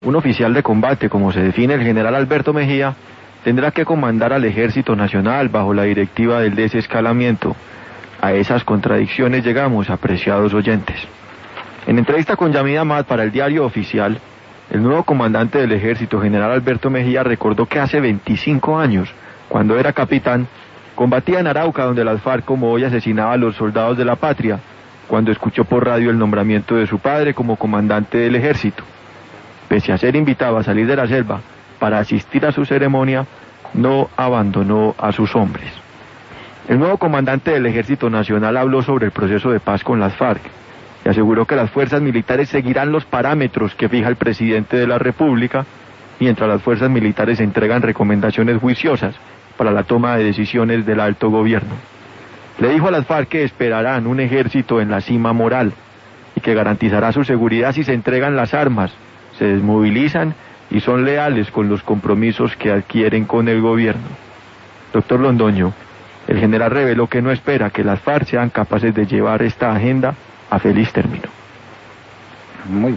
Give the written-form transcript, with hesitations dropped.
Un oficial de combate, como se define el general Alberto Mejía, tendrá que comandar al Ejército Nacional bajo la directiva del desescalamiento. A esas contradicciones llegamos, apreciados oyentes. En entrevista con Yamid Amad para el Diario Oficial, el nuevo comandante del Ejército, general Alberto Mejía, recordó que hace 25 años, cuando era capitán, combatía en Arauca, donde las FARC como hoy asesinaba a los soldados de la patria, cuando escuchó por radio el nombramiento de su padre como comandante del Ejército. Pese a ser invitado a salir de la selva para asistir a su ceremonia, no abandonó a sus hombres. El nuevo comandante del Ejército Nacional habló sobre el proceso de paz con las FARC y aseguró que las fuerzas militares seguirán los parámetros que fija el presidente de la República, mientras las fuerzas militares entregan recomendaciones juiciosas para la toma de decisiones del alto gobierno. Le dijo a las FARC que esperarán un ejército en la cima moral y que garantizará su seguridad si se entregan las armas, se desmovilizan y son leales con los compromisos que adquieren con el gobierno. Doctor Londoño, el general reveló que no espera que las FARC sean capaces de llevar esta agenda a feliz término. Muy